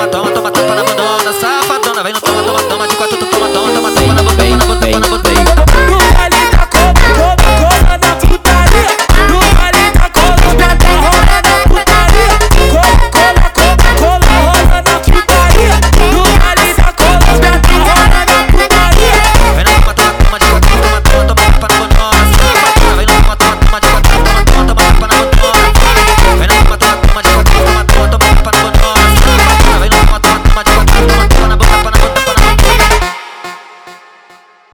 toma, toma, toma, tapa na bundona, safadona. Vem no toma, toma, toma, de quatro tu toma, toma, toma, tapa na bundona, toma na bundona.